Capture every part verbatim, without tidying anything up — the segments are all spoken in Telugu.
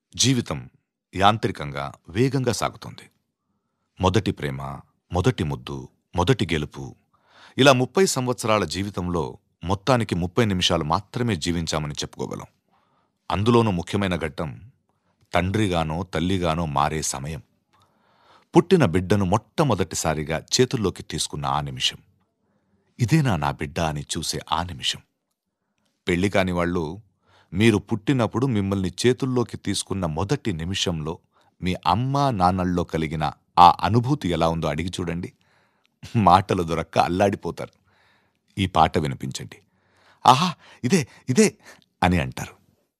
జీవితం యాంత్రికంగా వేగంగా సాగుతుంది. మొదటి ప్రేమ, మొదటి ముద్దు, మొదటి గెలుపు, ఇలా ముప్పై సంవత్సరాల జీవితంలో మొత్తానికి ముప్పై నిమిషాలు మాత్రమే జీవించామని చెప్పుకోగలం. అందులోనూ ముఖ్యమైన ఘట్టం తండ్రిగానో తల్లిగానో మారే సమయం. పుట్టిన బిడ్డను మొట్టమొదటిసారిగా చేతుల్లోకి తీసుకున్న ఆ నిమిషం. ఇదేనా నా బిడ్డ అని చూసే ఆ నిమిషం. పెళ్లి కాని వాళ్ళు మీరు పుట్టినప్పుడు మిమ్మల్ని చేతుల్లోకి తీసుకున్న మొదటి నిమిషంలో మీ అమ్మా నాన్నల్లో కలిగిన ఆ అనుభూతి ఎలా ఉందో అడిగి చూడండి. మాటలు దొరక్క అల్లాడిపోతారు. ఈ పాట వినిపించండి. ఆహా, ఇదే ఇదే అని అంటారు.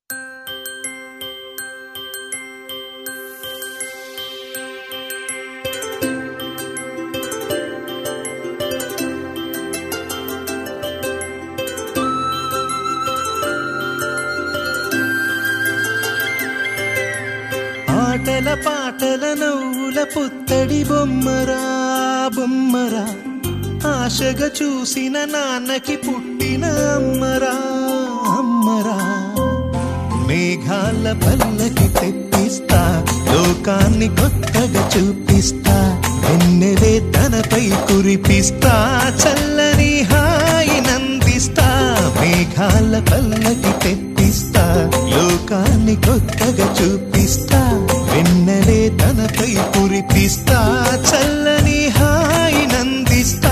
ఆటల పాటల నవ్వుల పుత్తడి బొమ్మరా బొమ్మరా, ఆశగా చూసిన నాన్నకి పుట్టిన అమ్మరా అమ్మరా. మేఘాల పల్లకి తెప్పిస్తా, లోకాన్ని కొత్తగా చూపిస్తా, వెన్నెలే తనపై కురిపిస్తా, చల్లని హాయి నందిస్తా. మేఘాల పల్లకి తెప్పిస్తా, లోకాన్ని కొత్తగా చూపిస్తా, వెన్నెలే తనపై కురిపిస్తా, చల్లని హాయి నందిస్తా.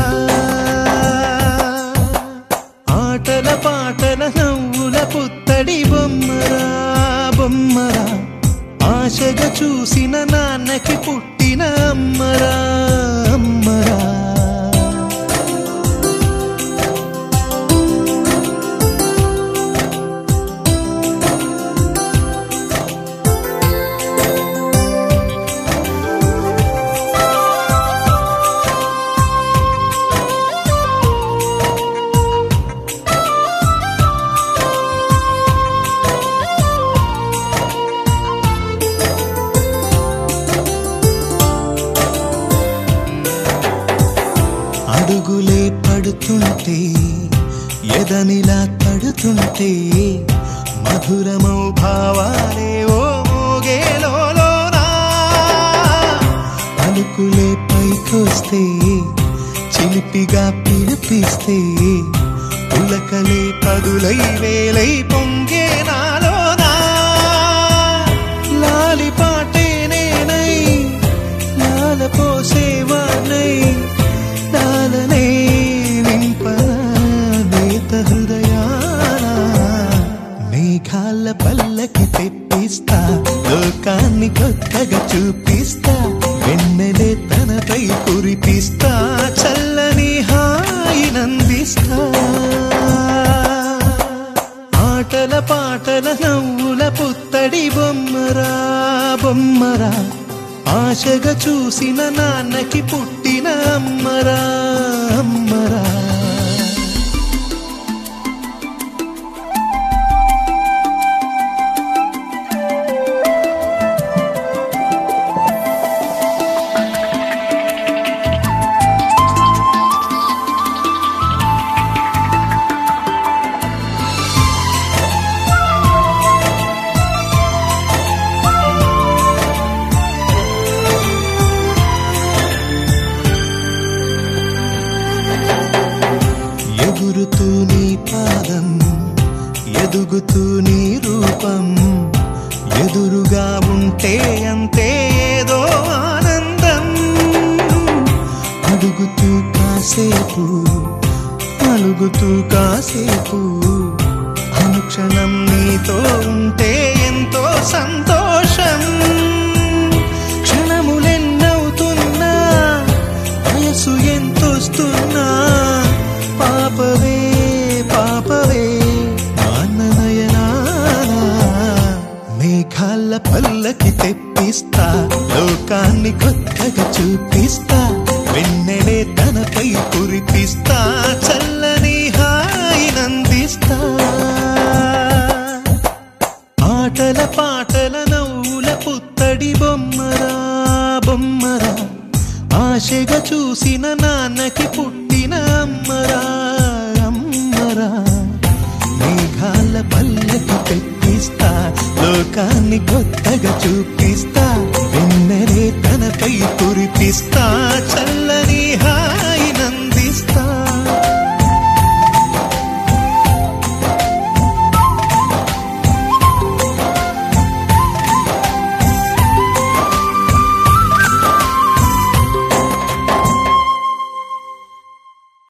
ఆటల పాటల నవ్వుల పుత్తడి బొమ్మరా బొమ్మరా, ఆశగా చూసిన నాన్నకి పుట్టిన అమ్మరా అమ్మరా. అడుగులే పడుతుంటే, ఎదనిలా తడుతుంటే, మధురమౌ భావాలే ఓ మోగేలోనా. అలుకులే పైకొస్తే, చిలిపిగా పిలిపిస్తే, పులకలే పదులై వేలై పొంగే నాలోనా. లాలి పాటే నేనై, లాల పోసేవానై, లాలనే నింపనేత హృదయాన. మేఘాల పల్లకి తెప్పిస్తా, లోకాన్ని కొత్తగా చూపిస్తా, వెన్నెలే తనపై కురిపిస్తా, చల్లని హాయి నందిస్తా. ఆటల పాటల నవ్వుల పుత్తడి బొమ్మరా బొమ్మరా, ఆశగా చూసిన నాన్నకి పుట్టిన అమ్మరా అమ్మరా. ఎగురుతూ నీ పాదం, ఎదుగుతూ నీ రూపం, ఎదురుగా ఉంటే అంతే ఏదో ఆనందం. అడుగుతూ కాసేపు, అలుగుతూ కాసేపు, అనుక్షణం నీతో ఉంటే ఎంతో సంతోషం. క్షణములెన్నవుతున్నా, వయసు ఎంతొస్తున్నా, పాపవే పాపవే మాననయనానా. మేఘాల పల్లకి తెప్పిస్తా, లోకాన్ని కొత్తగా చూపిస్తా, వెన్నెలే తనపై కురిపిస్తా, చల్లని హాయి నందిస్తా. ఆటల పాటల నవ్వుల పుత్తడి బొమ్మరా బొమ్మరా, ఆశగా చూసిన నాన్నకి పుట్టిన అమ్మరా అమ్మరా. మేఘాల పల్లకి పెట్టిస్తా లోకాన్ని కొత్తగా చూపిస్తా వెన్నెలే తనపై కురిపిస్తా